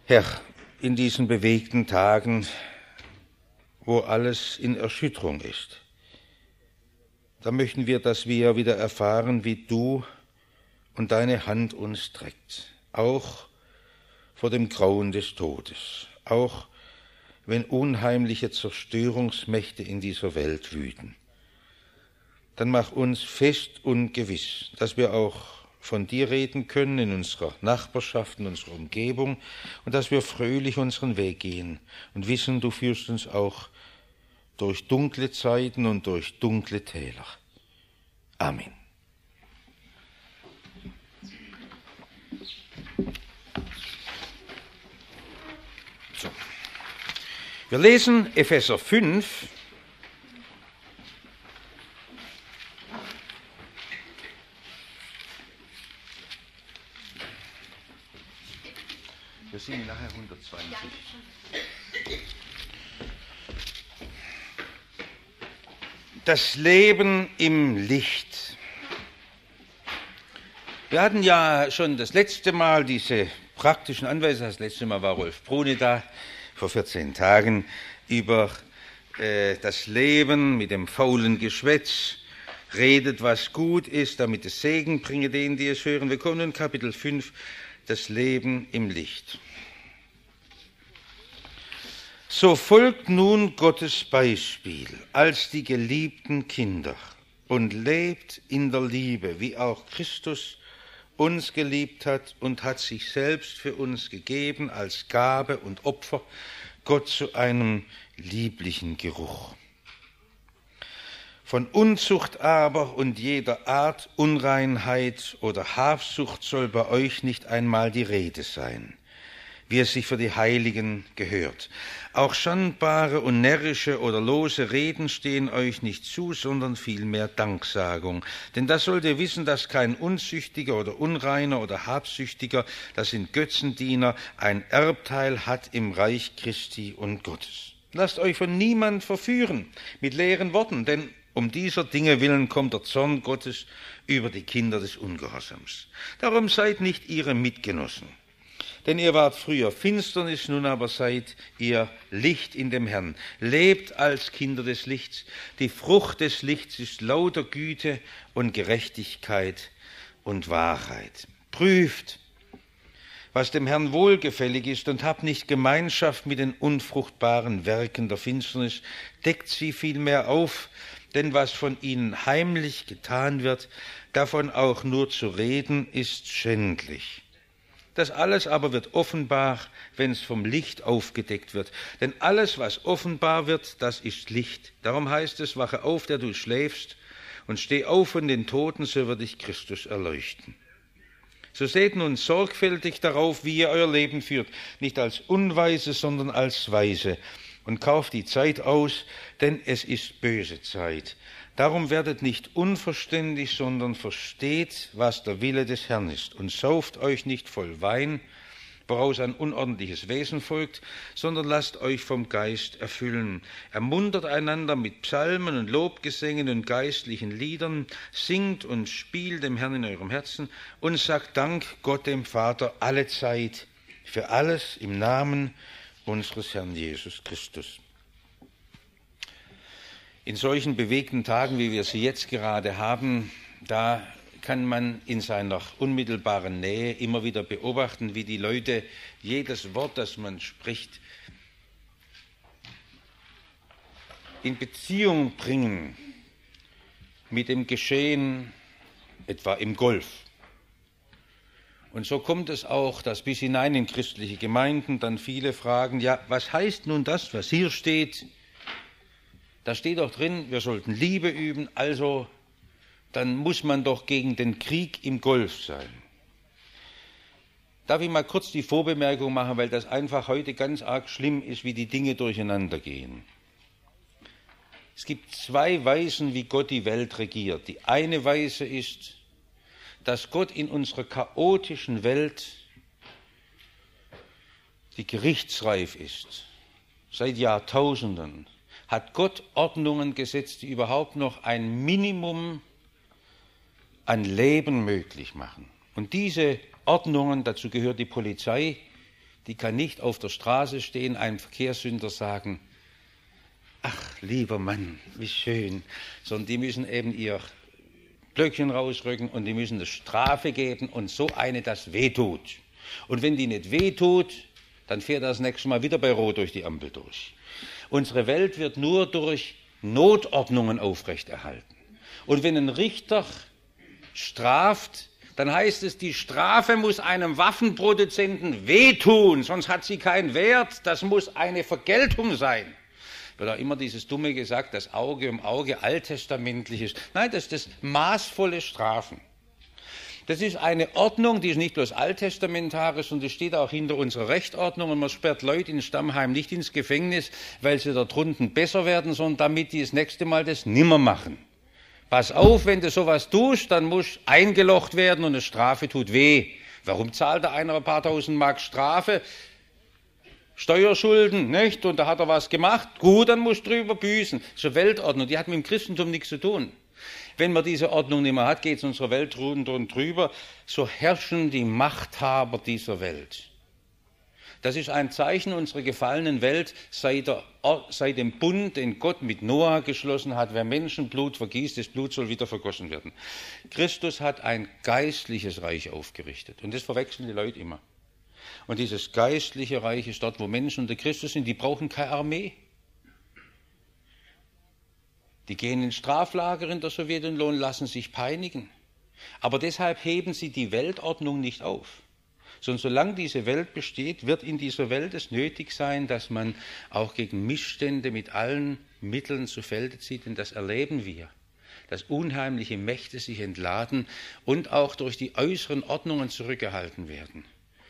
Herr, in diesen bewegten Tagen, wo alles in Erschütterung ist, da möchten wir, dass wir wieder erfahren, wie du und deine Hand uns trägt, auch vor dem Grauen des Todes, auch wenn unheimliche Zerstörungsmächte in dieser Welt wüten. Dann mach uns fest und gewiss, dass wir auch von dir reden können in unserer Nachbarschaft, in unserer Umgebung und dass wir fröhlich unseren Weg gehen und wissen, du führst uns auch durch dunkle Zeiten und durch dunkle Täler. Amen. So. Wir lesen Epheser 5. Wir singen nachher 120. Das Leben im Licht. Wir hatten ja schon das letzte Mal diese praktischen Anweisungen, das letzte Mal war Rolf Brune da, vor 14 Tagen, über das Leben mit dem faulen Geschwätz, redet, was gut ist, damit es Segen bringe denen, die es hören. Wir kommen in Kapitel 5, das Leben im Licht. So folgt nun Gottes Beispiel als die geliebten Kinder und lebt in der Liebe, wie auch Christus uns geliebt hat und hat sich selbst für uns gegeben als Gabe und Opfer, Gott zu einem lieblichen Geruch. Von Unzucht aber und jeder Art Unreinheit oder Habsucht soll bei euch nicht einmal die Rede sein, wie es sich für die Heiligen gehört. Auch schandbare und närrische oder lose Reden stehen euch nicht zu, sondern vielmehr Danksagung. Denn das sollt ihr wissen, dass kein Unzüchtiger oder Unreiner oder Habsüchtiger, das sind Götzendiener, ein Erbteil hat im Reich Christi und Gottes. Lasst euch von niemand verführen mit leeren Worten, denn um dieser Dinge willen kommt der Zorn Gottes über die Kinder des Ungehorsams. Darum seid nicht ihre Mitgenossen. Denn ihr wart früher Finsternis, nun aber seid ihr Licht in dem Herrn. Lebt als Kinder des Lichts. Die Frucht des Lichts ist lauter Güte und Gerechtigkeit und Wahrheit. Prüft, was dem Herrn wohlgefällig ist, und habt nicht Gemeinschaft mit den unfruchtbaren Werken der Finsternis. Deckt sie vielmehr auf, denn was von ihnen heimlich getan wird, davon auch nur zu reden, ist schändlich. Das alles aber wird offenbar, wenn es vom Licht aufgedeckt wird. Denn alles, was offenbar wird, das ist Licht. Darum heißt es, wache auf, der du schläfst, und steh auf von den Toten, so wird dich Christus erleuchten. So seht nun sorgfältig darauf, wie ihr euer Leben führt, nicht als Unweise, sondern als Weise, und kauft die Zeit aus, denn es ist böse Zeit. Darum werdet nicht unverständig, sondern versteht, was der Wille des Herrn ist, und sauft euch nicht voll Wein, woraus ein unordentliches Wesen folgt, sondern lasst euch vom Geist erfüllen. Ermuntert einander mit Psalmen und Lobgesängen und geistlichen Liedern, singt und spielt dem Herrn in eurem Herzen und sagt Dank Gott dem Vater alle Zeit für alles im Namen unseres Herrn Jesus Christus. In solchen bewegten Tagen, wie wir sie jetzt gerade haben, da kann man in seiner unmittelbaren Nähe immer wieder beobachten, wie die Leute jedes Wort, das man spricht, in Beziehung bringen mit dem Geschehen etwa im Golf. Und so kommt es auch, dass bis hinein in christliche Gemeinden dann viele fragen, ja, was heißt nun das, was hier steht? Da steht doch drin, wir sollten Liebe üben, also dann muss man doch gegen den Krieg im Golf sein. Darf ich mal kurz die Vorbemerkung machen, weil das einfach heute ganz arg schlimm ist, wie die Dinge durcheinander gehen. Es gibt zwei Weisen, wie Gott die Welt regiert. Die eine Weise ist, dass Gott in unserer chaotischen Welt, die gerichtsreif ist, seit Jahrtausenden, hat Gott Ordnungen gesetzt, die überhaupt noch ein Minimum an Leben möglich machen. Und diese Ordnungen, dazu gehört die Polizei, die kann nicht auf der Straße stehen, einem Verkehrssünder sagen, ach, lieber Mann, wie schön, sondern die müssen eben ihr Blöckchen rausrücken und die müssen eine Strafe geben und so eine, das wehtut. Und wenn die nicht wehtut, dann fährt er das nächste Mal wieder bei Rot durch die Ampel durch. Unsere Welt wird nur durch Notordnungen aufrechterhalten. Und wenn ein Richter straft, dann heißt es, die Strafe muss einem Waffenproduzenten wehtun, sonst hat sie keinen Wert, das muss eine Vergeltung sein. Wird auch immer dieses Dumme gesagt, das Auge um Auge, alttestamentliches. Nein, das ist das maßvolle Strafen. Das ist eine Ordnung, die ist nicht bloß alttestamentarisch, sondern das steht auch hinter unserer Rechtsordnung. Und man sperrt Leute ins Stammheim nicht ins Gefängnis, weil sie da drunten besser werden, sondern damit die das nächste Mal das nimmer machen. Pass auf, wenn du sowas tust, dann musst du eingelocht werden und eine Strafe tut weh. Warum zahlt da einer ein paar tausend Mark Strafe? Steuerschulden, nicht? Und da hat er was gemacht. Gut, dann musst du drüber büßen. Das ist eine Weltordnung, die hat mit dem Christentum nichts zu tun. Wenn man diese Ordnung nicht mehr hat, geht es unserer Welt drunter und drüber. So herrschen die Machthaber dieser Welt. Das ist ein Zeichen unserer gefallenen Welt seit dem Bund, den Gott mit Noah geschlossen hat. Wer Menschenblut vergießt, das Blut soll wieder vergossen werden. Christus hat ein geistliches Reich aufgerichtet. Und das verwechseln die Leute immer. Und dieses geistliche Reich ist dort, wo Menschen unter Christus sind, die brauchen keine Armee. Die gehen in Straflager in der Sowjetunion, lassen sich peinigen. Aber deshalb heben sie die Weltordnung nicht auf. Sondern solange diese Welt besteht, wird in dieser Welt es nötig sein, dass man auch gegen Missstände mit allen Mitteln zu Felde zieht. Denn das erleben wir, dass unheimliche Mächte sich entladen und auch durch die äußeren Ordnungen zurückgehalten werden.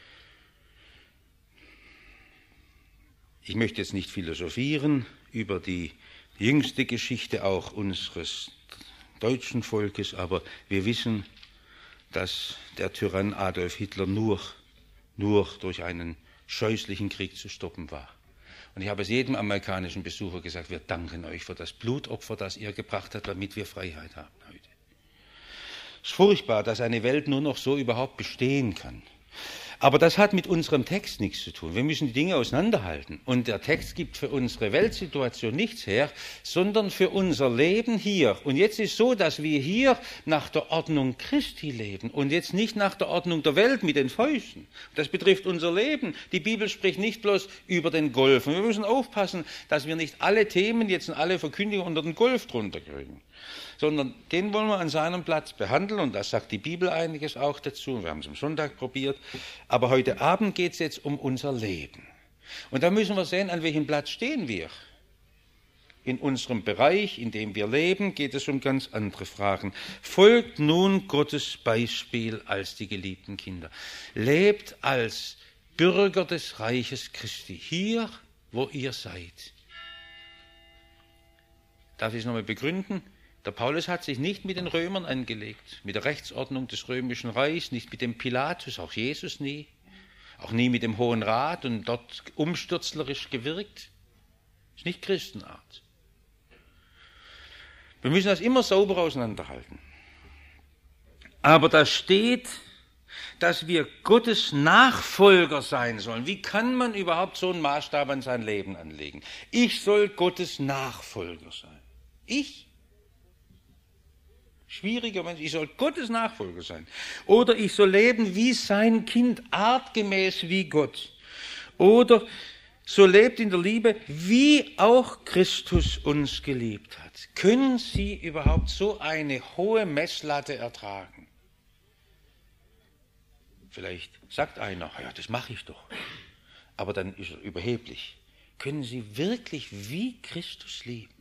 Ich möchte jetzt nicht philosophieren über die jüngste Geschichte auch unseres deutschen Volkes, aber wir wissen, dass der Tyrann Adolf Hitler nur durch einen scheußlichen Krieg zu stoppen war. Und ich habe es jedem amerikanischen Besucher gesagt, wir danken euch für das Blutopfer, das ihr gebracht habt, damit wir Freiheit haben heute. Es ist furchtbar, dass eine Welt nur noch so überhaupt bestehen kann. Aber das hat mit unserem Text nichts zu tun. Wir müssen die Dinge auseinanderhalten. Und der Text gibt für unsere Weltsituation nichts her, sondern für unser Leben hier. Und jetzt ist so, dass wir hier nach der Ordnung Christi leben und jetzt nicht nach der Ordnung der Welt mit den Fäusten. Das betrifft unser Leben. Die Bibel spricht nicht bloß über den Golf. Und wir müssen aufpassen, dass wir nicht alle Themen jetzt in alle Verkündigungen unter den Golf drunter kriegen. Sondern den wollen wir an seinem Platz behandeln und da sagt die Bibel einiges auch dazu. Wir haben es am Sonntag probiert. Aber heute Abend geht es jetzt um unser Leben. Und da müssen wir sehen, an welchem Platz stehen wir. In unserem Bereich, in dem wir leben, geht es um ganz andere Fragen. Folgt nun Gottes Beispiel als die geliebten Kinder. Lebt als Bürger des Reiches Christi, hier, wo ihr seid. Darf ich es nochmal begründen? Der Paulus hat sich nicht mit den Römern angelegt, mit der Rechtsordnung des römischen Reichs, nicht mit dem Pilatus, auch Jesus nie, auch nie mit dem Hohen Rat und dort umstürzlerisch gewirkt. Das ist nicht Christenart. Wir müssen das immer sauber auseinanderhalten. Aber da steht, dass wir Gottes Nachfolger sein sollen. Wie kann man überhaupt so einen Maßstab an sein Leben anlegen? Ich soll Gottes Nachfolger sein. Ich? Schwieriger Mensch, ich soll Gottes Nachfolger sein. Oder ich soll leben wie sein Kind, artgemäß wie Gott. Oder so lebt in der Liebe, wie auch Christus uns geliebt hat. Können Sie überhaupt so eine hohe Messlatte ertragen? Vielleicht sagt einer, ja, das mache ich doch. Aber dann ist er überheblich. Können Sie wirklich wie Christus lieben?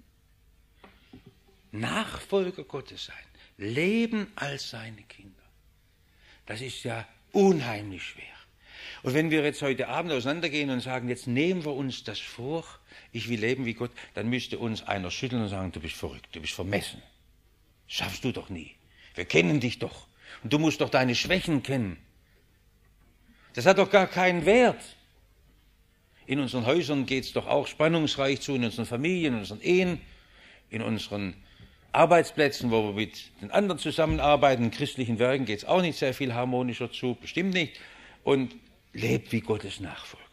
Nachfolger Gottes sein. Leben als seine Kinder. Das ist ja unheimlich schwer. Und wenn wir jetzt heute Abend auseinandergehen und sagen, jetzt nehmen wir uns das vor, ich will leben wie Gott, dann müsste uns einer schütteln und sagen, du bist verrückt, du bist vermessen. Schaffst du doch nie. Wir kennen dich doch. Und du musst doch deine Schwächen kennen. Das hat doch gar keinen Wert. In unseren Häusern geht es doch auch spannungsreich zu, in unseren Familien, in unseren Ehen, in unseren Arbeitsplätzen, wo wir mit den anderen zusammenarbeiten, in christlichen Werken geht es auch nicht sehr viel harmonischer zu, bestimmt nicht. Und lebt wie Gottes Nachfolger.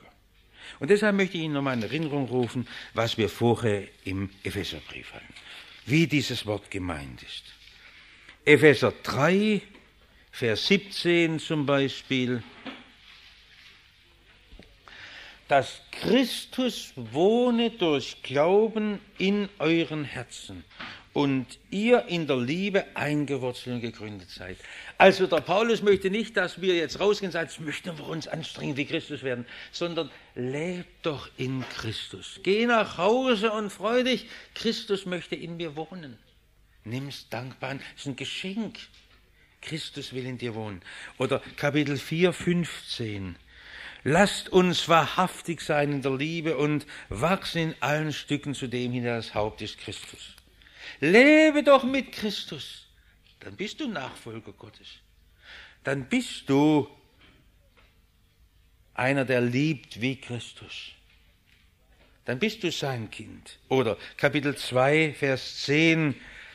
Und deshalb möchte ich Ihnen nochmal in Erinnerung rufen, was wir vorher im Epheserbrief hatten, wie dieses Wort gemeint ist. Epheser 3, Vers 17 zum Beispiel, dass Christus wohne durch Glauben in euren Herzen und ihr in der Liebe eingewurzelt und gegründet seid. Also der Paulus möchte nicht, dass wir jetzt rausgehen und sagen, jetzt möchten wir uns anstrengen, wie Christus werden, sondern lebt doch in Christus. Geh nach Hause und freu dich, Christus möchte in mir wohnen. Nimm's dankbar an, das ist ein Geschenk. Christus will in dir wohnen. Oder Kapitel 4, 15. Lasst uns wahrhaftig sein in der Liebe und wachsen in allen Stücken zu dem hin, der das Haupt ist, Christus. Lebe doch mit Christus, dann bist du Nachfolger Gottes. Dann bist du einer, der liebt wie Christus. Dann bist du sein Kind. Oder Kapitel 2, Vers 10.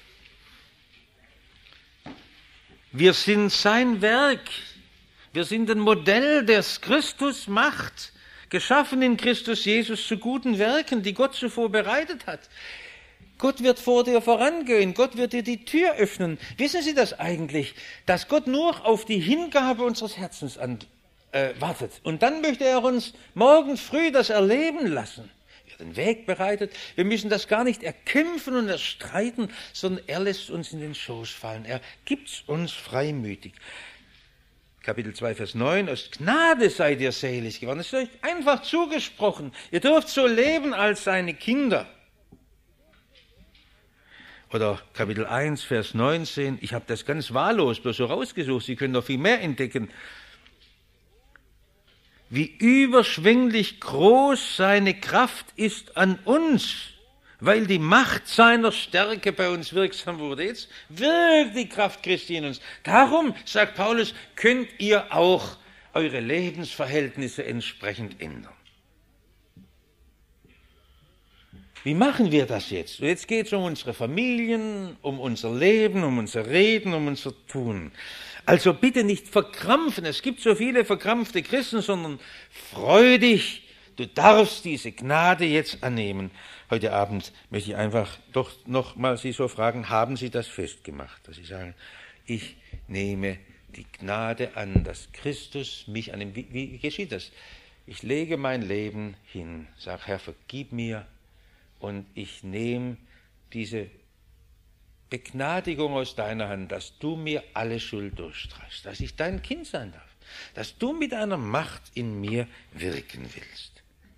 Wir sind sein Werk. Wir sind ein Modell, das Christus macht, geschaffen in Christus Jesus zu guten Werken, die Gott zuvor bereitet hat. Gott wird vor dir vorangehen, Gott wird dir die Tür öffnen. Wissen Sie das eigentlich, dass Gott nur auf die Hingabe unseres Herzens wartet? Und dann möchte er uns morgen früh das erleben lassen. Er hat den Weg bereitet. Wir müssen das gar nicht erkämpfen und erstreiten, sondern er lässt uns in den Schoß fallen. Er gibt es uns freimütig. Kapitel 2, Vers 9, aus Gnade seid ihr selig geworden. Es ist euch einfach zugesprochen. Ihr dürft so leben als seine Kinder. Oder Kapitel 1, Vers 19, ich habe das ganz wahllos bloß so rausgesucht, Sie können noch viel mehr entdecken. Wie überschwänglich groß seine Kraft ist an uns, weil die Macht seiner Stärke bei uns wirksam wurde. Jetzt wirkt die Kraft Christi in uns. Darum, sagt Paulus, könnt ihr auch eure Lebensverhältnisse entsprechend ändern. Wie machen wir das jetzt? Und jetzt geht es um unsere Familien, um unser Leben, um unser Reden, um unser Tun. Also bitte nicht verkrampfen. Es gibt so viele verkrampfte Christen, sondern freu dich. Du darfst diese Gnade jetzt annehmen. Heute Abend möchte ich einfach doch nochmal Sie so fragen, haben Sie das festgemacht? Dass Sie sagen, ich nehme die Gnade an, dass Christus mich annimmt. Wie geschieht das? Ich lege mein Leben hin, sage, Herr, vergib mir und ich nehme diese Begnadigung aus deiner Hand, dass du mir alle Schuld durchstreichst, dass ich dein Kind sein darf, dass du mit deiner Macht in mir wirken willst.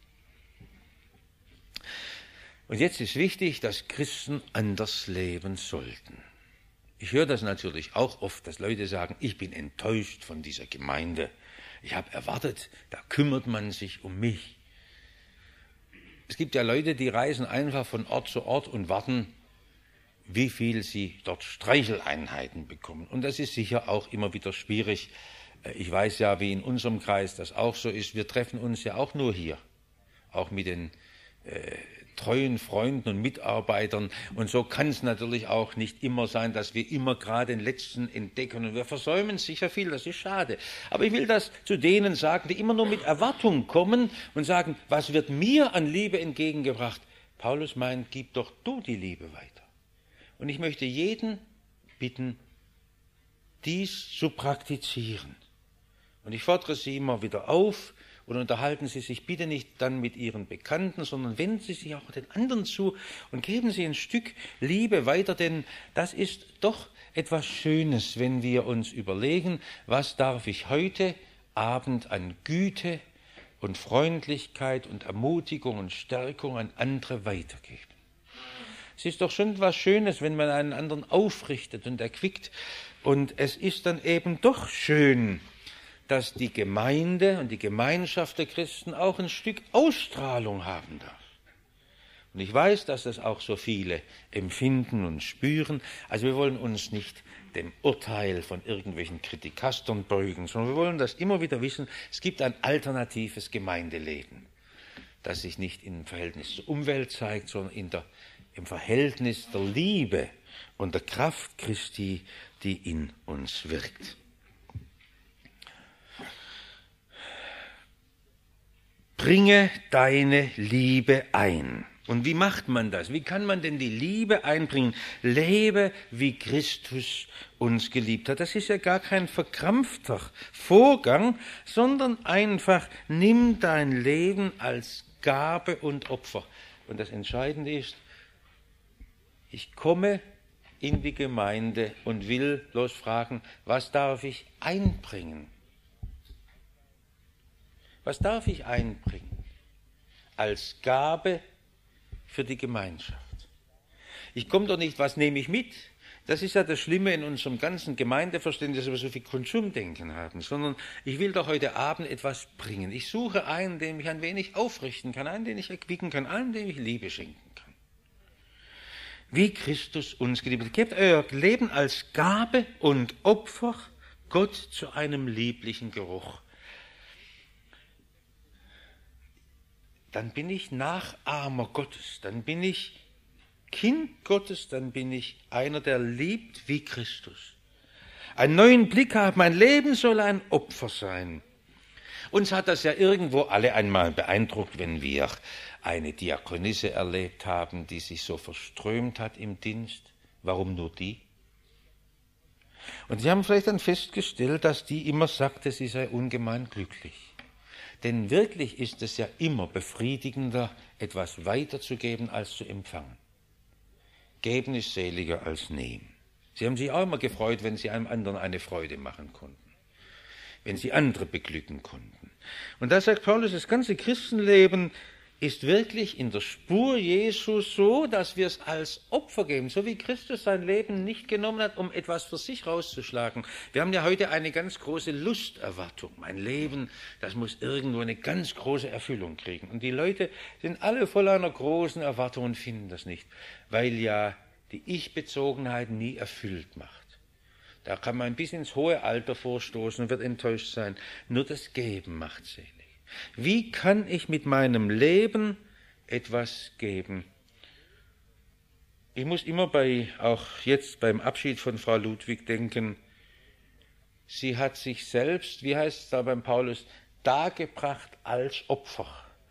Und jetzt ist wichtig, dass Christen anders leben sollten. Ich höre das natürlich auch oft, dass Leute sagen, ich bin enttäuscht von dieser Gemeinde. Ich habe erwartet, da kümmert man sich um mich. Es gibt ja Leute, die reisen einfach von Ort zu Ort und warten, wie viel sie dort Streicheleinheiten bekommen. Und das ist sicher auch immer wieder schwierig. Ich weiß ja, wie in unserem Kreis das auch so ist. Wir treffen uns ja auch nur hier, auch mit den treuen Freunden und Mitarbeitern. Und so kann es natürlich auch nicht immer sein, dass wir immer gerade den Letzten entdecken. Und wir versäumen sicher viel, das ist schade. Aber ich will das zu denen sagen, die immer nur mit Erwartung kommen und sagen, was wird mir an Liebe entgegengebracht? Paulus meint, gib doch du die Liebe weiter. Und ich möchte jeden bitten, dies zu praktizieren. Und ich fordere Sie immer wieder auf, und unterhalten Sie sich bitte nicht dann mit Ihren Bekannten, sondern wenden Sie sich auch den anderen zu und geben Sie ein Stück Liebe weiter, denn das ist doch etwas Schönes, wenn wir uns überlegen, was darf ich heute Abend an Güte und Freundlichkeit und Ermutigung und Stärkung an andere weitergeben. Es ist doch schon etwas Schönes, wenn man einen anderen aufrichtet und erquickt, und es ist dann eben doch schön, dass die Gemeinde und die Gemeinschaft der Christen auch ein Stück Ausstrahlung haben darf. Und ich weiß, dass das auch so viele empfinden und spüren. Also wir wollen uns nicht dem Urteil von irgendwelchen Kritikastern beugen, sondern wir wollen das immer wieder wissen, es gibt ein alternatives Gemeindeleben, das sich nicht im Verhältnis zur Umwelt zeigt, sondern im Verhältnis der Liebe und der Kraft Christi, die in uns wirkt. bringe deine Liebe ein. Und wie macht man das? Wie kann man denn die Liebe einbringen? Lebe, wie Christus uns geliebt hat. Das ist ja gar kein verkrampfter Vorgang, sondern einfach nimm dein Leben als Gabe und Opfer. Und das Entscheidende ist, ich komme in die Gemeinde und will bloß fragen, was darf ich einbringen? Was darf ich einbringen als Gabe für die Gemeinschaft? Ich komme doch nicht, was nehme ich mit? Das ist ja das Schlimme in unserem ganzen Gemeindeverständnis, dass wir so viel Konsumdenken haben, sondern ich will doch heute Abend etwas bringen. Ich suche einen, den ich ein wenig aufrichten kann, einen, den ich erquicken kann, einen, dem ich Liebe schenken kann. Wie Christus uns geliebt hat. Gebt euer Leben als Gabe und Opfer Gott zu einem lieblichen Geruch. Dann bin ich Nachahmer Gottes, dann bin ich Kind Gottes, dann bin ich einer, der liebt wie Christus. Einen neuen Blick haben, mein Leben soll ein Opfer sein. Uns hat das ja irgendwo alle einmal beeindruckt, wenn wir eine Diakonisse erlebt haben, die sich so verströmt hat im Dienst. Warum nur die? Und Sie haben vielleicht dann festgestellt, dass die immer sagte, sie sei ungemein glücklich. Denn wirklich ist es ja immer befriedigender, etwas weiterzugeben, als zu empfangen. Geben ist seliger als nehmen. Sie haben sich auch immer gefreut, wenn Sie einem anderen eine Freude machen konnten, wenn Sie andere beglücken konnten. Und da sagt Paulus, das ganze Christenleben ist wirklich in der Spur Jesus so, dass wir es als Opfer geben, so wie Christus sein Leben nicht genommen hat, um etwas für sich rauszuschlagen. Wir haben ja heute eine ganz große Lusterwartung. Mein Leben, das muss irgendwo eine ganz große Erfüllung kriegen. Und die Leute sind alle voll einer großen Erwartung und finden das nicht, weil ja die Ich-Bezogenheit nie erfüllt macht. Da kann man bis ins hohe Alter vorstoßen und wird enttäuscht sein. Nur das Geben macht selig. Wie kann ich mit meinem Leben etwas geben? Ich muss immer auch jetzt beim Abschied von Frau Ludwig denken, sie hat sich selbst, wie heißt es da beim Paulus, dargebracht als Opfer.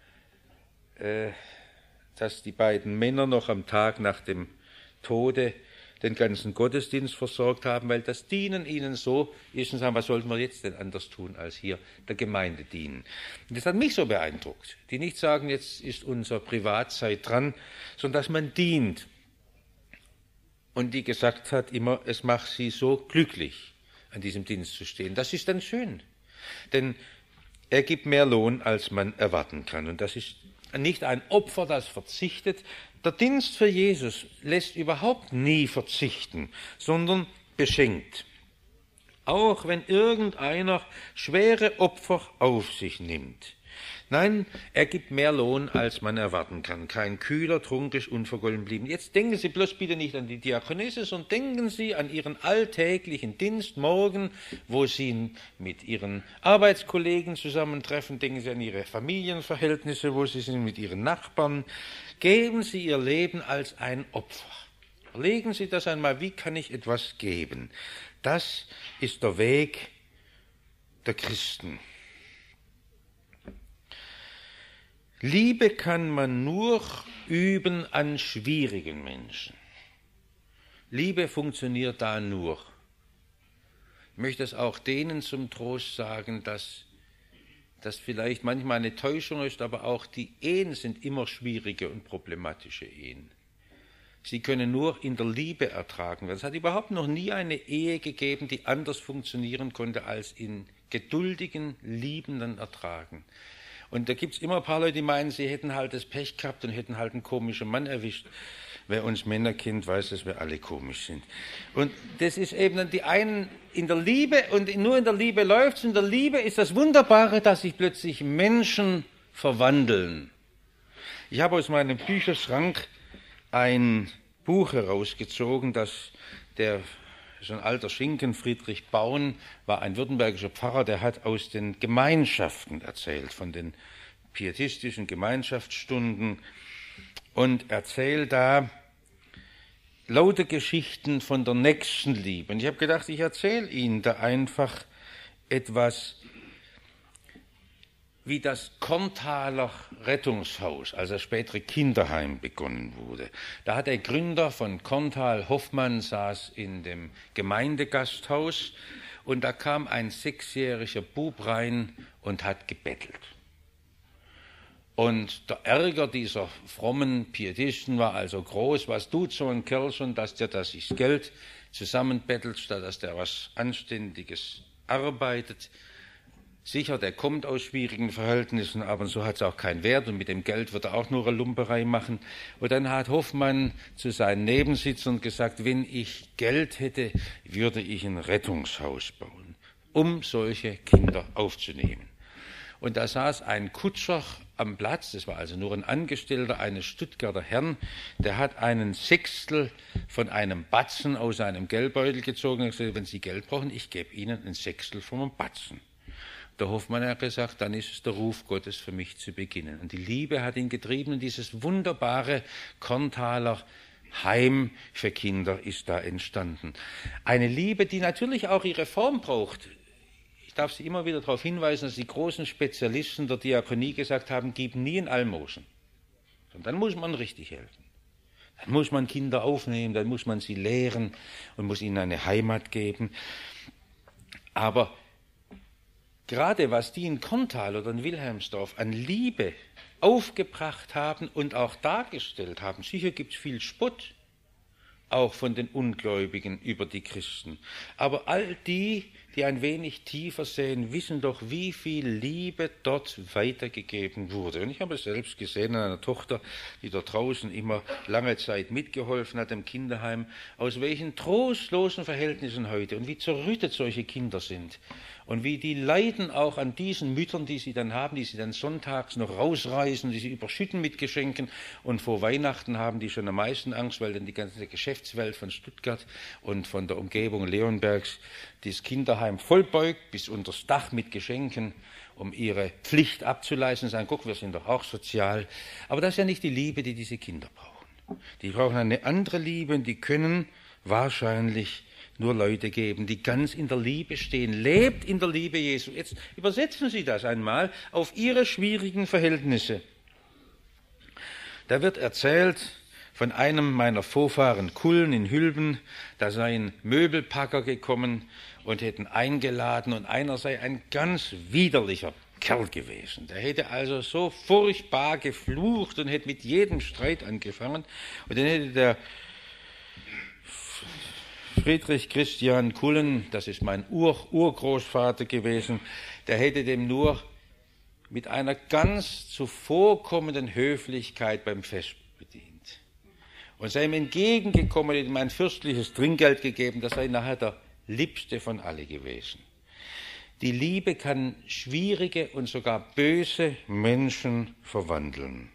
Dass die beiden Männer noch am Tag nach dem Tode den ganzen Gottesdienst versorgt haben, weil das Dienen ihnen so ist und sagen, was sollten wir jetzt denn anders tun, als hier der Gemeinde dienen. Und das hat mich so beeindruckt, die nicht sagen, jetzt ist unsere Privatzeit dran, sondern dass man dient. Und die gesagt hat immer, es macht sie so glücklich, an diesem Dienst zu stehen. Das ist dann schön, denn er gibt mehr Lohn, als man erwarten kann. Und das ist nicht ein Opfer, das verzichtet. Der Dienst für Jesus lässt überhaupt nie verzichten, sondern beschenkt. Auch wenn irgendeiner schwere Opfer auf sich nimmt. Nein, er gibt mehr Lohn, als man erwarten kann. Kein kühler Trunk ist unvergolden blieben. Jetzt denken Sie bloß bitte nicht an die Diakonisse, sondern denken Sie an Ihren alltäglichen Dienst morgen, wo Sie mit Ihren Arbeitskollegen zusammentreffen. Denken Sie an Ihre Familienverhältnisse, wo Sie sind mit Ihren Nachbarn. Geben Sie Ihr Leben als ein Opfer. Überlegen Sie das einmal, wie kann ich etwas geben? Das ist der Weg der Christen. Liebe kann man nur üben an schwierigen Menschen. Liebe funktioniert da nur. Ich möchte es auch denen zum Trost sagen, dass das vielleicht manchmal eine Täuschung ist, aber auch die Ehen sind immer schwierige und problematische Ehen. Sie können nur in der Liebe ertragen werden. Es hat überhaupt noch nie eine Ehe gegeben, die anders funktionieren konnte als in geduldigen, liebenden Ertragen. Und da gibt es immer ein paar Leute, die meinen, sie hätten halt das Pech gehabt und hätten halt einen komischen Mann erwischt. Wer uns Männer kennt, weiß, dass wir alle komisch sind. Und das ist eben dann die einen in der Liebe und nur in der Liebe läuft es. In der Liebe ist das Wunderbare, dass sich plötzlich Menschen verwandeln. Ich habe aus meinem Bücherschrank ein Buch herausgezogen, das ist ein alter Schinken, Friedrich Baun, war ein württembergischer Pfarrer, der hat aus den Gemeinschaften erzählt, von den pietistischen Gemeinschaftsstunden und erzählt da lauter Geschichten von der Nächstenliebe. Und ich habe gedacht, ich erzähle Ihnen da einfach etwas wie das Kornthaler Rettungshaus, also das spätere Kinderheim, begonnen wurde. Da hat der Gründer von Korntal, Hoffmann, saß in dem Gemeindegasthaus und da kam ein 6-jähriger Bub rein und hat gebettelt. Und der Ärger dieser frommen Pietisten war also groß. Was tut so ein Kerl schon, dass der das sich Geld zusammenbettelt, statt dass der was Anständiges arbeitet? Sicher, der kommt aus schwierigen Verhältnissen, aber so hat es auch keinen Wert und mit dem Geld wird er auch nur eine Lumperei machen. Und dann hat Hoffmann zu seinen Nebensitzern gesagt, wenn ich Geld hätte, würde ich ein Rettungshaus bauen, um solche Kinder aufzunehmen. Und da saß ein Kutscher am Platz, das war also nur ein Angestellter eines Stuttgarter Herrn, der hat einen Sechstel von einem Batzen aus seinem Geldbeutel gezogen und gesagt, wenn Sie Geld brauchen, ich gebe Ihnen ein Sechstel von einem Batzen. Der Hoffmann hat gesagt, dann ist es der Ruf Gottes für mich zu beginnen. Und die Liebe hat ihn getrieben und dieses wunderbare Kornthaler Heim für Kinder ist da entstanden. Eine Liebe, die natürlich auch ihre Form braucht. Ich darf Sie immer wieder darauf hinweisen, dass die großen Spezialisten der Diakonie gesagt haben, gib nie ein Almosen. Und dann muss man richtig helfen. Dann muss man Kinder aufnehmen, dann muss man sie lehren und muss ihnen eine Heimat geben. Aber gerade was die in Korntal oder in Wilhelmsdorf an Liebe aufgebracht haben und auch dargestellt haben, sicher gibt es viel Spott, auch von den Ungläubigen über die Christen. Aber all die, die ein wenig tiefer sehen, wissen doch, wie viel Liebe dort weitergegeben wurde. Und ich habe es selbst gesehen an einer Tochter, die dort draußen immer lange Zeit mitgeholfen hat im Kinderheim, aus welchen trostlosen Verhältnissen heute und wie zerrüttet solche Kinder sind. Und wie die leiden auch an diesen Müttern, die sie dann haben, die sie dann sonntags noch rausreißen, die sie überschütten mit Geschenken. Und vor Weihnachten haben die schon am meisten Angst, weil dann die ganze Geschäftswelt von Stuttgart und von der Umgebung Leonbergs dieses Kinderheim vollbeugt bis unters Dach mit Geschenken, um ihre Pflicht abzuleisten und sagen, guck, wir sind doch auch sozial. Aber das ist ja nicht die Liebe, die diese Kinder brauchen. Die brauchen eine andere Liebe und die können wahrscheinlich nur Leute geben, die ganz in der Liebe stehen. Lebt in der Liebe Jesu. Jetzt übersetzen Sie das einmal auf Ihre schwierigen Verhältnisse. Da wird erzählt von einem meiner Vorfahren Kullen in Hülben, da seien Möbelpacker gekommen und hätten eingeladen und einer sei ein ganz widerlicher Kerl gewesen. Der hätte also so furchtbar geflucht und hätte mit jedem Streit angefangen und dann hätte der Friedrich Christian Kullen, das ist mein Urgroßvater gewesen, der hätte dem nur mit einer ganz zuvorkommenden Höflichkeit beim Fest bedient. Und sei ihm entgegengekommen, hätte ihm ein fürstliches Trinkgeld gegeben, das sei nachher der Liebste von alle gewesen. Die Liebe kann schwierige und sogar böse Menschen verwandeln.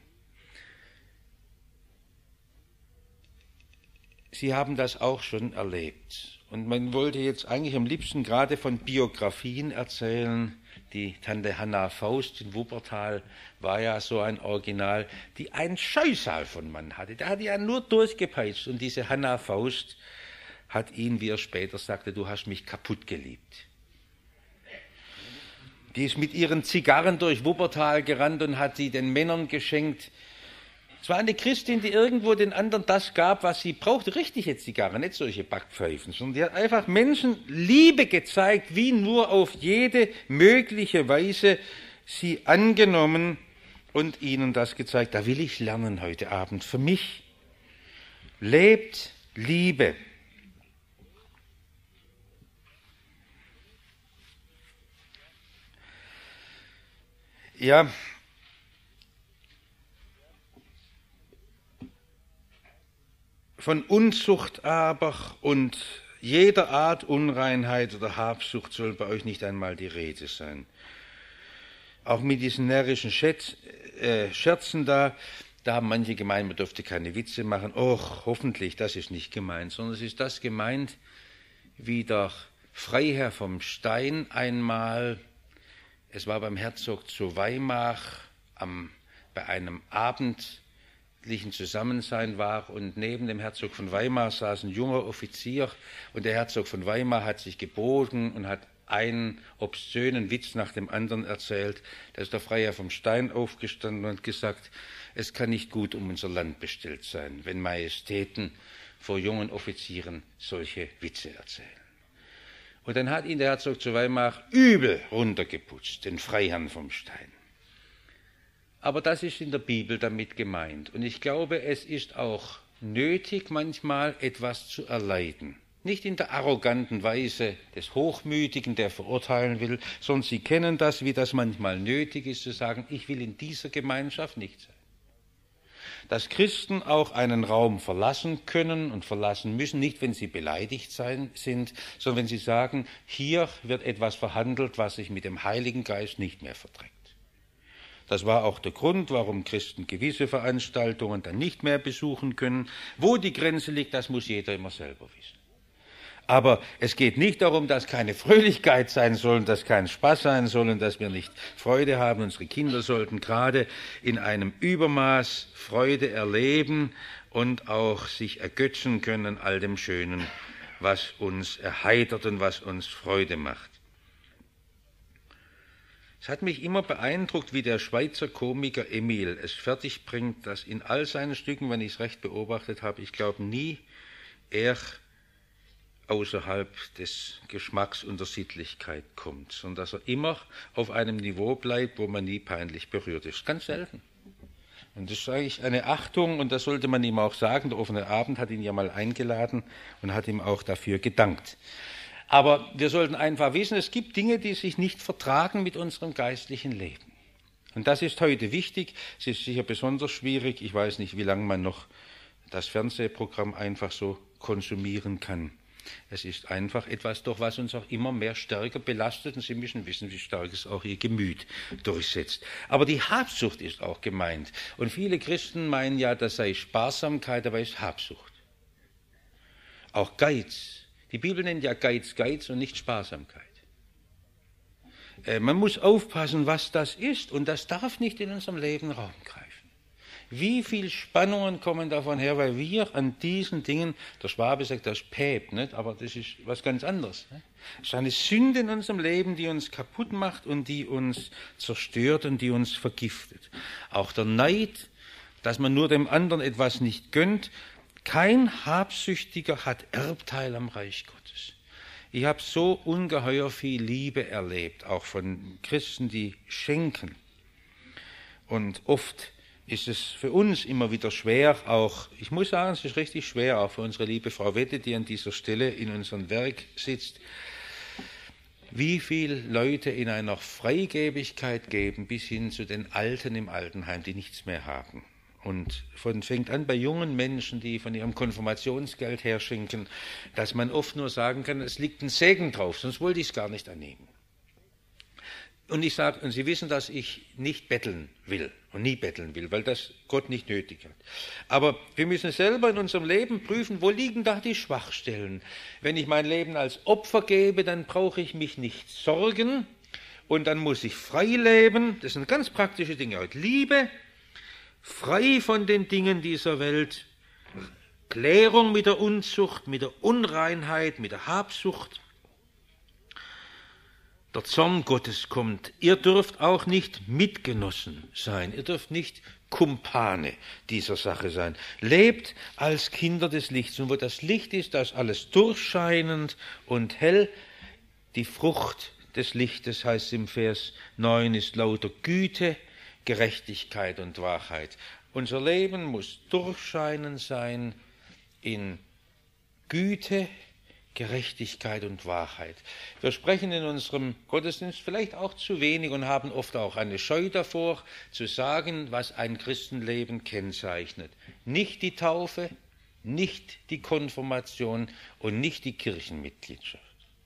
Sie haben das auch schon erlebt. Und man wollte jetzt eigentlich am liebsten gerade von Biografien erzählen. Die Tante Hanna Faust in Wuppertal war ja so ein Original, die einen Scheusal von Mann hatte. Der hat ja nur durchgepeitscht. Und diese Hanna Faust hat ihn, wie er später sagte, du hast mich kaputt geliebt. Die ist mit ihren Zigarren durch Wuppertal gerannt und hat sie den Männern geschenkt. Es war eine Christin, die irgendwo den anderen das gab, was sie brauchte. Richtige Zigarren, nicht solche Backpfeifen, sondern die hat einfach Menschen Liebe gezeigt, wie nur auf jede mögliche Weise sie angenommen und ihnen das gezeigt. Da will ich lernen heute Abend für mich. Lebt Liebe. Ja, von Unzucht aber und jeder Art Unreinheit oder Habsucht soll bei euch nicht einmal die Rede sein. Auch mit diesen närrischen Scherzen da haben manche gemeint, man dürfte keine Witze machen. Och, hoffentlich, das ist nicht gemeint, sondern es ist das gemeint, wie der Freiherr vom Stein einmal, es war beim Herzog zu Weimar, bei einem abendlichen Zusammensein war und neben dem Herzog von Weimar saß ein junger Offizier und der Herzog von Weimar hat sich gebogen und hat einen obszönen Witz nach dem anderen erzählt. Da ist der Freiherr vom Stein aufgestanden und gesagt, es kann nicht gut um unser Land bestellt sein, wenn Majestäten vor jungen Offizieren solche Witze erzählen. Und dann hat ihn der Herzog zu Weimar übel runtergeputzt, den Freiherrn vom Stein. Aber das ist in der Bibel damit gemeint. Und ich glaube, es ist auch nötig, manchmal etwas zu erleiden. Nicht in der arroganten Weise des Hochmütigen, der verurteilen will, sondern Sie kennen das, wie das manchmal nötig ist, zu sagen, ich will in dieser Gemeinschaft nicht sein. Dass Christen auch einen Raum verlassen können und verlassen müssen, nicht wenn sie beleidigt sind, sondern wenn sie sagen, hier wird etwas verhandelt, was sich mit dem Heiligen Geist nicht mehr verträgt. Das war auch der Grund, warum Christen gewisse Veranstaltungen dann nicht mehr besuchen können. Wo die Grenze liegt, das muss jeder immer selber wissen. Aber es geht nicht darum, dass keine Fröhlichkeit sein soll, dass kein Spaß sein soll und dass wir nicht Freude haben. Unsere Kinder sollten gerade in einem Übermaß Freude erleben und auch sich ergötzen können all dem Schönen, was uns erheitert und was uns Freude macht. Es hat mich immer beeindruckt, wie der Schweizer Komiker Emil es fertigbringt, dass in all seinen Stücken, wenn ich es recht beobachtet habe, ich glaube nie er außerhalb des Geschmacks und der Sittlichkeit kommt, sondern dass er immer auf einem Niveau bleibt, wo man nie peinlich berührt ist. Ganz selten. Und das sage ich eine Achtung, und das sollte man ihm auch sagen. Der offene Abend hat ihn ja mal eingeladen und hat ihm auch dafür gedankt. Aber wir sollten einfach wissen, es gibt Dinge, die sich nicht vertragen mit unserem geistlichen Leben. Und das ist heute wichtig. Es ist sicher besonders schwierig. Ich weiß nicht, wie lange man noch das Fernsehprogramm einfach so konsumieren kann. Es ist einfach etwas, doch was uns auch immer mehr stärker belastet. Und Sie müssen wissen, wie stark es auch Ihr Gemüt durchsetzt. Aber die Habsucht ist auch gemeint. Und viele Christen meinen ja, das sei Sparsamkeit, aber es ist Habsucht. Auch Geiz. Die Bibel nennt ja Geiz Geiz und nicht Sparsamkeit. Man muss aufpassen, was das ist. Und das darf nicht in unserem Leben Raum greifen. Wie viel Spannungen kommen davon her, weil wir an diesen Dingen, der Schwabe sagt, das ist Päp, nicht? Aber das ist was ganz anderes. Nicht? Es ist eine Sünde in unserem Leben, die uns kaputt macht und die uns zerstört und die uns vergiftet. Auch der Neid, dass man nur dem anderen etwas nicht gönnt. Kein Habsüchtiger hat Erbteil am Reich Gottes. Ich habe so ungeheuer viel Liebe erlebt, auch von Christen, die schenken. Und oft ist es für uns immer wieder schwer, auch, ich muss sagen, es ist richtig schwer, auch für unsere liebe Frau Wette, die an dieser Stelle in unserem Werk sitzt, wie viele Leute in einer Freigebigkeit geben, bis hin zu den Alten im Altenheim, die nichts mehr haben. Und fängt an bei jungen Menschen, die von ihrem Konfirmationsgeld herschenken, dass man oft nur sagen kann, es liegt ein Segen drauf, sonst wollte ich es gar nicht annehmen. Und ich sage, und Sie wissen, dass ich nicht betteln will und nie betteln will, weil das Gott nicht nötig hat. Aber wir müssen selber in unserem Leben prüfen, wo liegen da die Schwachstellen. Wenn ich mein Leben als Opfer gebe, dann brauche ich mich nicht sorgen und dann muss ich frei leben. Das sind ganz praktische Dinge heute. Liebe, frei von den Dingen dieser Welt, Klärung mit der Unzucht, mit der Unreinheit, mit der Habsucht. Der Zorn Gottes kommt. Ihr dürft auch nicht Mitgenossen sein. Ihr dürft nicht Kumpane dieser Sache sein. Lebt als Kinder des Lichts. Und wo das Licht ist, da ist alles durchscheinend und hell. Die Frucht des Lichtes, heißt es im Vers 9, ist lauter Güte, Gerechtigkeit und Wahrheit. Unser Leben muss durchscheinend sein in Güte, Gerechtigkeit und Wahrheit. Wir sprechen in unserem Gottesdienst vielleicht auch zu wenig und haben oft auch eine Scheu davor, zu sagen, was ein Christenleben kennzeichnet. Nicht die Taufe, nicht die Konfirmation und nicht die Kirchenmitgliedschaft.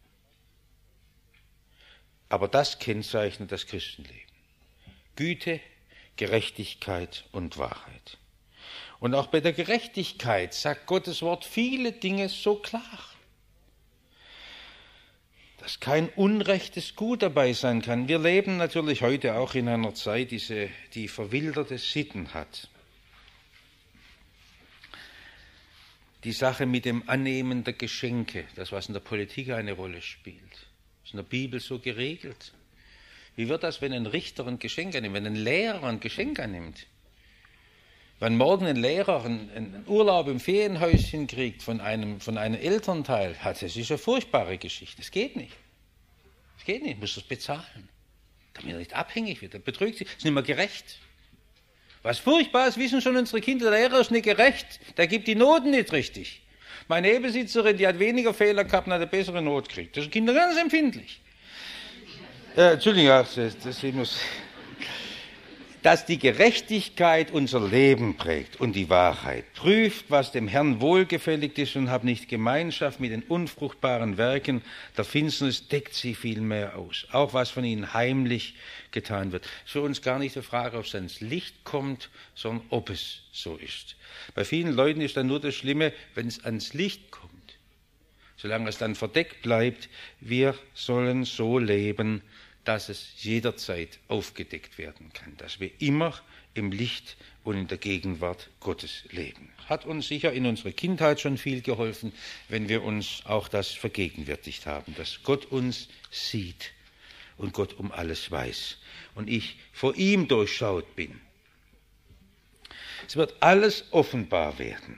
Aber das kennzeichnet das Christenleben. Güte, Gerechtigkeit und Wahrheit. Und auch bei der Gerechtigkeit sagt Gottes Wort viele Dinge so klar. Dass kein unrechtes Gut dabei sein kann. Wir leben natürlich heute auch in einer Zeit, die verwilderte Sitten hat. Die Sache mit dem Annehmen der Geschenke, das was in der Politik eine Rolle spielt. Das ist in der Bibel so geregelt. Wie wird das, wenn ein Richter ein Geschenk annimmt, wenn ein Lehrer ein Geschenk annimmt? Wenn morgen ein Lehrer einen Urlaub im Ferienhäuschen kriegt von einem Elternteil, das ist eine furchtbare Geschichte. Das geht nicht. Das geht nicht, muss das bezahlen. Damit er nicht abhängig wird, er betrügt sich, ist nicht mehr gerecht. Was furchtbar ist, wissen schon unsere Kinder, der Lehrer ist nicht gerecht, der gibt die Noten nicht richtig. Meine Nebensitzerin, die hat weniger Fehler gehabt und hat eine bessere Not gekriegt. Das sind Kinder ganz empfindlich. Entschuldigung, dass die Gerechtigkeit unser Leben prägt und die Wahrheit. Prüft, was dem Herrn wohlgefällig ist und habt nicht Gemeinschaft mit den unfruchtbaren Werken der Finsternis, deckt sie vielmehr aus. Auch was von ihnen heimlich getan wird. Es ist für uns gar nicht die Frage, ob es ans Licht kommt, sondern ob es so ist. Bei vielen Leuten ist dann nur das Schlimme, wenn es ans Licht kommt. Solange es dann verdeckt bleibt, wir sollen so leben, dass es jederzeit aufgedeckt werden kann, dass wir immer im Licht und in der Gegenwart Gottes leben. Hat uns sicher in unserer Kindheit schon viel geholfen, wenn wir uns auch das vergegenwärtigt haben, dass Gott uns sieht und Gott um alles weiß und ich vor ihm durchschaut bin. Es wird alles offenbar werden,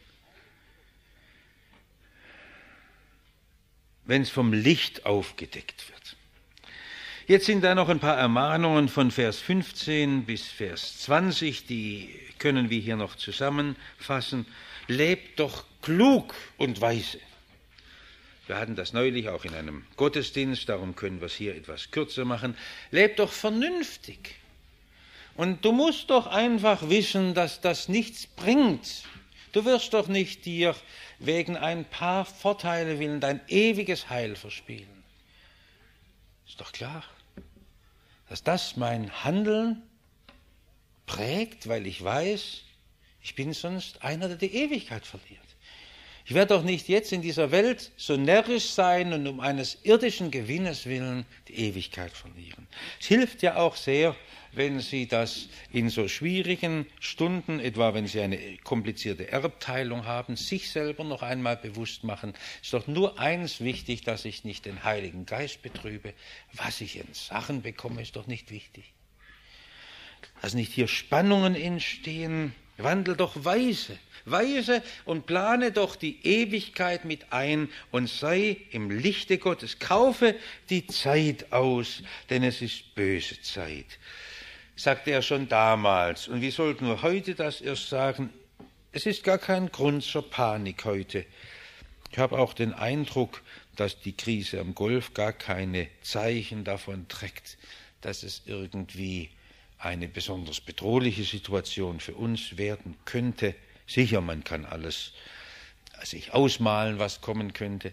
wenn es vom Licht aufgedeckt wird. Jetzt sind da noch ein paar Ermahnungen von Vers 15 bis Vers 20, die können wir hier noch zusammenfassen. Lebt doch klug und weise. Wir hatten das neulich auch in einem Gottesdienst, darum können wir es hier etwas kürzer machen. Lebt doch vernünftig. Und du musst doch einfach wissen, dass das nichts bringt. Du wirst doch nicht dir wegen ein paar Vorteile willen dein ewiges Heil verspielen. Ist doch klar, dass das mein Handeln prägt, weil ich weiß, ich bin sonst einer, der die Ewigkeit verliert. Ich werde doch nicht jetzt in dieser Welt so närrisch sein und um eines irdischen Gewinnes willen die Ewigkeit verlieren. Es hilft ja auch sehr, wenn Sie das in so schwierigen Stunden, etwa wenn Sie eine komplizierte Erbteilung haben, sich selber noch einmal bewusst machen. Es ist doch nur eins wichtig, dass ich nicht den Heiligen Geist betrübe. Was ich in Sachen bekomme, ist doch nicht wichtig. Dass nicht hier Spannungen entstehen. Wandel doch weise und plane doch die Ewigkeit mit ein und sei im Lichte Gottes. Kaufe die Zeit aus, denn es ist böse Zeit. Sagte er schon damals. Und wie sollten wir heute das erst sagen? Es ist gar kein Grund zur Panik heute. Ich habe auch den Eindruck, dass die Krise am Golf gar keine Zeichen davon trägt, dass es irgendwie eine besonders bedrohliche Situation für uns werden könnte. Sicher, man kann alles sich ausmalen, was kommen könnte.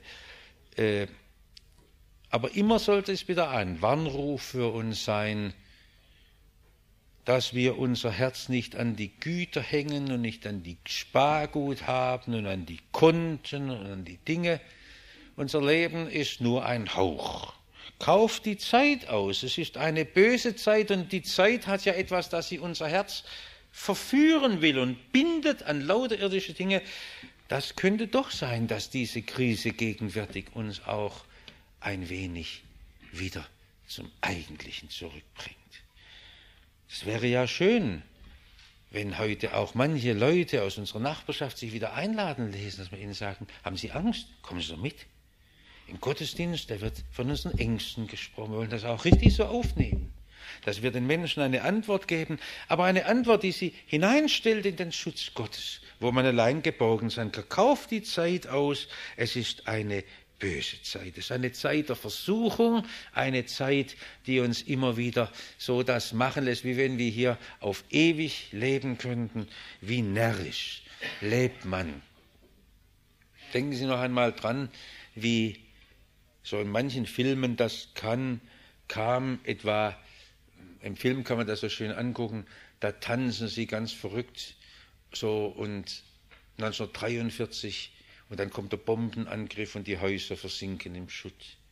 Aber immer sollte es wieder ein Warnruf für uns sein, dass wir unser Herz nicht an die Güter hängen und nicht an die Sparguthaben und an die Konten und an die Dinge. Unser Leben ist nur ein Hauch. Kauft die Zeit aus. Es ist eine böse Zeit und die Zeit hat ja etwas, das sie unser Herz verführen will und bindet an lauter irdische Dinge. Das könnte doch sein, dass diese Krise gegenwärtig uns auch ein wenig wieder zum Eigentlichen zurückbringt. Es wäre ja schön, wenn heute auch manche Leute aus unserer Nachbarschaft sich wieder einladen lesen, dass wir ihnen sagen, haben Sie Angst? Kommen Sie doch mit. Im Gottesdienst, da wird von unseren Ängsten gesprochen. Wir wollen das auch richtig so aufnehmen, dass wir den Menschen eine Antwort geben, aber eine Antwort, die sie hineinstellt in den Schutz Gottes, wo man allein geborgen sein kann. Kauft die Zeit aus, es ist eine böse Zeit. Es ist eine Zeit der Versuchung, eine Zeit, die uns immer wieder so das machen lässt, wie wenn wir hier auf ewig leben könnten. Wie närrisch lebt man. Denken Sie noch einmal dran, wie so in manchen Filmen das kam etwa, im Film kann man das so schön angucken, da tanzen sie ganz verrückt, so und 1943 und dann kommt der Bombenangriff und die Häuser versinken im Schutt.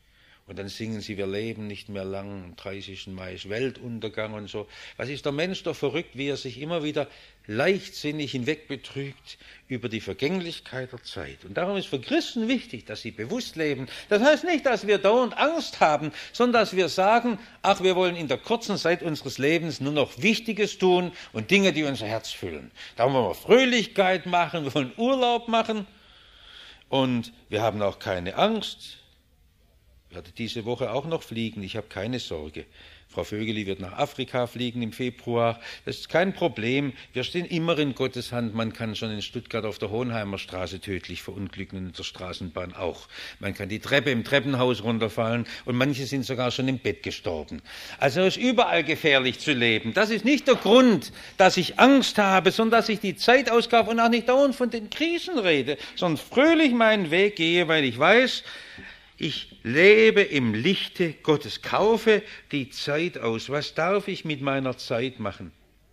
Und dann singen sie, wir leben nicht mehr lang, am 30. Mai ist Weltuntergang und so. Was ist der Mensch doch verrückt, wie er sich immer wieder leichtsinnig hinwegbetrügt über die Vergänglichkeit der Zeit. Und darum ist für Christen wichtig, dass sie bewusst leben. Das heißt nicht, dass wir dauernd Angst haben, sondern dass wir sagen, ach, wir wollen in der kurzen Zeit unseres Lebens nur noch Wichtiges tun und Dinge, die unser Herz füllen. Darum wollen wir Fröhlichkeit machen, wir wollen Urlaub machen und wir haben auch keine Angst. Ich werde diese Woche auch noch fliegen, ich habe keine Sorge. Frau Vögeli wird nach Afrika fliegen im Februar. Das ist kein Problem. Wir stehen immer in Gottes Hand. Man kann schon in Stuttgart auf der Hohenheimer Straße tödlich verunglücken und in der Straßenbahn auch. Man kann die Treppe im Treppenhaus runterfallen und manche sind sogar schon im Bett gestorben. Also es ist überall gefährlich zu leben. Das ist nicht der Grund, dass ich Angst habe, sondern dass ich die Zeit ausgabe und auch nicht dauernd von den Krisen rede, sondern fröhlich meinen Weg gehe, weil ich weiß, ich lebe im Lichte Gottes, kaufe die Zeit aus. Was darf ich mit meiner Zeit machen?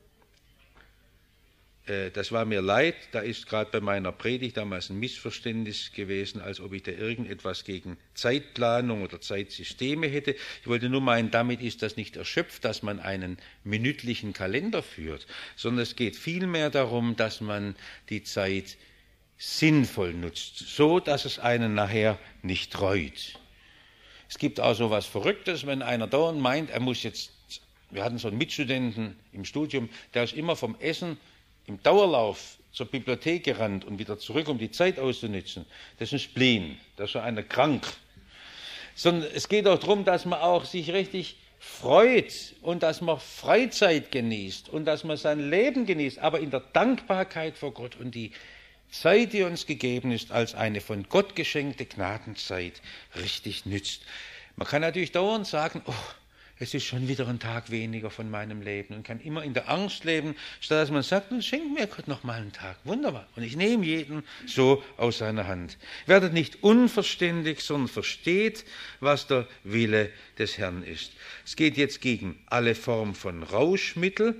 Das war mir leid, da ist gerade bei meiner Predigt damals ein Missverständnis gewesen, als ob ich da irgendetwas gegen Zeitplanung oder Zeitsysteme hätte. Ich wollte nur meinen, damit ist das nicht erschöpft, dass man einen minütlichen Kalender führt, sondern es geht vielmehr darum, dass man die Zeit sinnvoll nutzt, so dass es einen nachher nicht reut. Es gibt auch so was Verrücktes, wenn einer dauernd meint, er muss jetzt, wir hatten so einen Mitstudenten im Studium, der ist immer vom Essen im Dauerlauf zur Bibliothek gerannt und wieder zurück, um die Zeit auszunutzen. Das ist ein Spleen, das ist so einer krank. Sondern es geht auch darum, dass man auch sich richtig freut und dass man Freizeit genießt und dass man sein Leben genießt, aber in der Dankbarkeit vor Gott und die Zeit, die uns gegeben ist, als eine von Gott geschenkte Gnadenzeit richtig nützt. Man kann natürlich dauernd sagen, oh, es ist schon wieder ein Tag weniger von meinem Leben und kann immer in der Angst leben, statt dass man sagt, nun schenkt mir Gott noch mal einen Tag. Wunderbar. Und ich nehme jeden so aus seiner Hand. Werdet nicht unverständig, sondern versteht, was der Wille des Herrn ist. Es geht jetzt gegen alle Formen von Rauschmittel.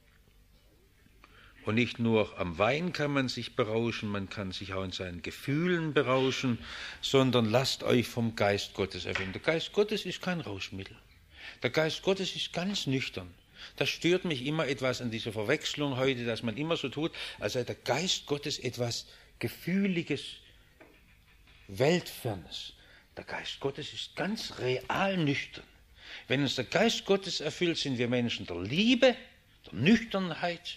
Und nicht nur am Wein kann man sich berauschen, man kann sich auch in seinen Gefühlen berauschen, sondern lasst euch vom Geist Gottes erfüllen. Der Geist Gottes ist kein Rauschmittel. Der Geist Gottes ist ganz nüchtern. Das stört mich immer etwas an dieser Verwechslung heute, dass man immer so tut, als sei der Geist Gottes etwas Gefühliges, Weltfernes. Der Geist Gottes ist ganz real nüchtern. Wenn uns der Geist Gottes erfüllt, sind wir Menschen der Liebe, der Nüchternheit,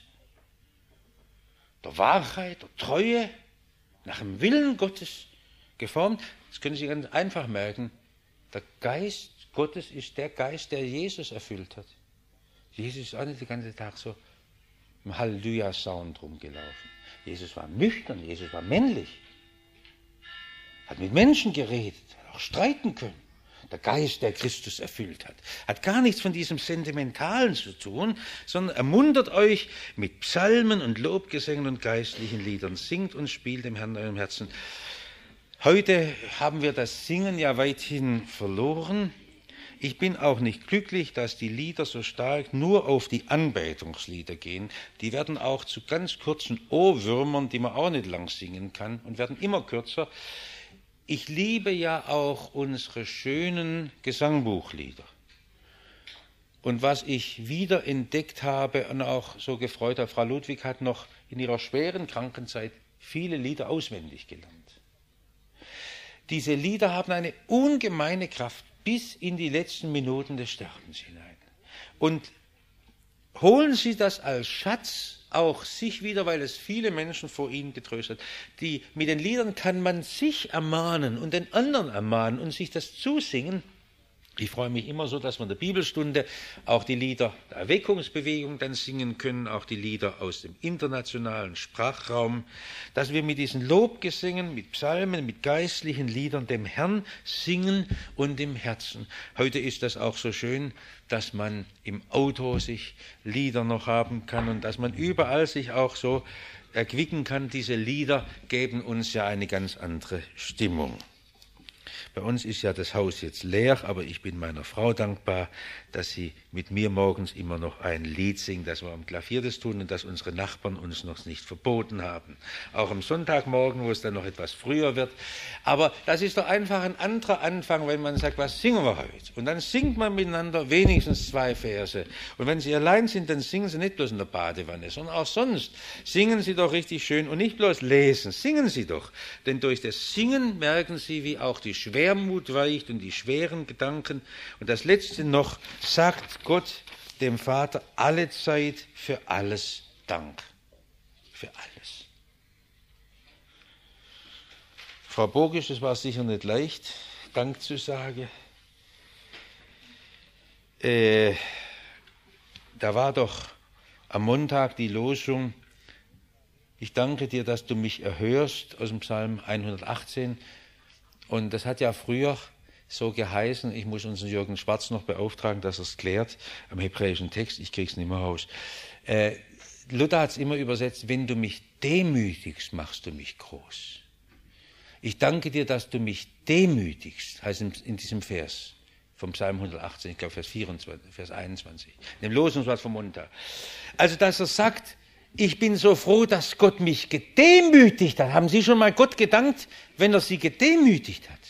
der Wahrheit, der Treue, nach dem Willen Gottes geformt. Das können Sie ganz einfach merken. Der Geist Gottes ist der Geist, der Jesus erfüllt hat. Jesus ist auch nicht den ganzen Tag so im Halleluja-Sound rumgelaufen. Jesus war nüchtern, Jesus war männlich. Hat mit Menschen geredet, hat auch streiten können. Der Geist, der Christus erfüllt hat. Hat gar nichts von diesem Sentimentalen zu tun, sondern ermuntert euch mit Psalmen und Lobgesängen und geistlichen Liedern. Singt und spielt dem Herrn in eurem Herzen. Heute haben wir das Singen ja weithin verloren. Ich bin auch nicht glücklich, dass die Lieder so stark nur auf die Anbetungslieder gehen. Die werden auch zu ganz kurzen Ohrwürmern, die man auch nicht lang singen kann, und werden immer kürzer. Ich liebe ja auch unsere schönen Gesangbuchlieder. Und was ich wieder entdeckt habe und auch so gefreut habe, Frau Ludwig hat noch in ihrer schweren Krankenzeit viele Lieder auswendig gelernt. Diese Lieder haben eine ungemeine Kraft bis in die letzten Minuten des Sterbens hinein. Und holen Sie das als Schatz auch sich wieder, weil es viele Menschen vor Ihnen getröstet hat. Mit den Liedern kann man sich ermahnen und den anderen ermahnen und sich das zusingen. Ich freue mich immer so, dass wir in der Bibelstunde auch die Lieder der Erweckungsbewegung dann singen können, auch die Lieder aus dem internationalen Sprachraum, dass wir mit diesen Lobgesängen, mit Psalmen, mit geistlichen Liedern dem Herrn singen und im Herzen. Heute ist das auch so schön, dass man im Auto sich Lieder noch haben kann und dass man überall sich auch so erquicken kann. Diese Lieder geben uns ja eine ganz andere Stimmung. Bei uns ist ja das Haus jetzt leer, aber ich bin meiner Frau dankbar, dass sie mit mir morgens immer noch ein Lied singt, dass wir am Klavier das tun und dass unsere Nachbarn uns noch nicht verboten haben. Auch am Sonntagmorgen, wo es dann noch etwas früher wird. Aber das ist doch einfach ein anderer Anfang, wenn man sagt, was singen wir heute? Und dann singt man miteinander wenigstens 2 Verse. Und wenn Sie allein sind, dann singen Sie nicht bloß in der Badewanne, sondern auch sonst. Singen Sie doch richtig schön und nicht bloß lesen, singen Sie doch. Denn durch das Singen merken Sie, wie auch die Schwermut weicht und die schweren Gedanken. Und das Letzte noch, sagt Gott dem Vater alle Zeit für alles Dank. Für alles. Frau Bogisch, es war sicher nicht leicht, Dank zu sagen. Da war doch am Montag die Losung, ich danke dir, dass du mich erhörst, aus dem Psalm 118. Und das hat ja früher so geheißen, ich muss unseren Jürgen Schwarz noch beauftragen, dass er es klärt, am hebräischen Text, ich kriege es nicht mehr raus. Luther hat es immer übersetzt, wenn du mich demütigst, machst du mich groß. Ich danke dir, dass du mich demütigst, heißt in diesem Vers vom Psalm 118, ich glaube Vers 24, Vers 21, in dem Losungswort vom Montag. Also, dass er sagt, ich bin so froh, dass Gott mich gedemütigt hat. Haben Sie schon mal Gott gedankt, wenn er Sie gedemütigt hat?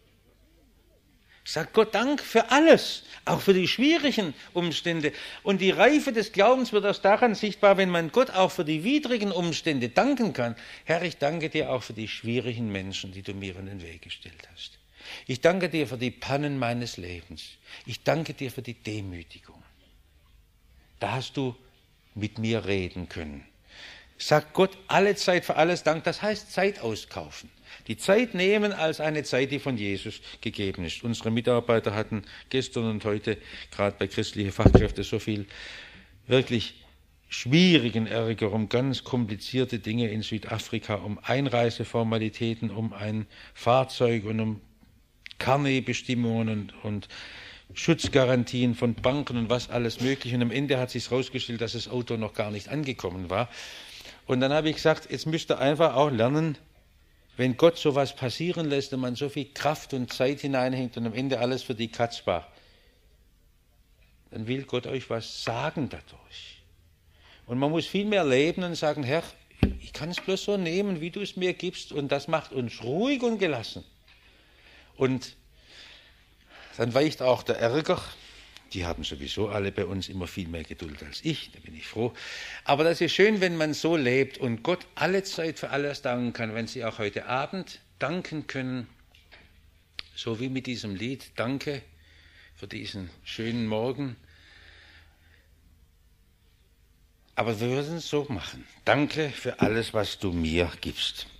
Sagt Gott Dank für alles, auch für die schwierigen Umstände. Und die Reife des Glaubens wird erst daran sichtbar, wenn man Gott auch für die widrigen Umstände danken kann. Herr, ich danke dir auch für die schwierigen Menschen, die du mir in den Weg gestellt hast. Ich danke dir für die Pannen meines Lebens. Ich danke dir für die Demütigung. Da hast du mit mir reden können. Sagt Gott alle Zeit für alles Dank, das heißt Zeit auskaufen. Die Zeit nehmen als eine Zeit, die von Jesus gegeben ist. Unsere Mitarbeiter hatten gestern und heute, gerade bei christlichen Fachkräften, so viel wirklich schwierigen Ärger um ganz komplizierte Dinge in Südafrika, um Einreiseformalitäten, um ein Fahrzeug und um Carnet-Bestimmungen und Schutzgarantien von Banken und was alles mögliche. Und am Ende hat sich herausgestellt, dass das Auto noch gar nicht angekommen war. Und dann habe ich gesagt, jetzt müsst ihr einfach auch lernen, wenn Gott sowas passieren lässt und man so viel Kraft und Zeit hineinhängt und am Ende alles für die Katz war, dann will Gott euch was sagen dadurch. Und man muss viel mehr leben und sagen, Herr, ich kann es bloß so nehmen, wie du es mir gibst, und das macht uns ruhig und gelassen. Und dann weicht auch der Ärger. Die haben sowieso alle bei uns immer viel mehr Geduld als ich, da bin ich froh. Aber das ist schön, wenn man so lebt und Gott alle Zeit für alles danken kann, wenn Sie auch heute Abend danken können, so wie mit diesem Lied, danke für diesen schönen Morgen. Aber wir würden es so machen. Danke für alles, was du mir gibst.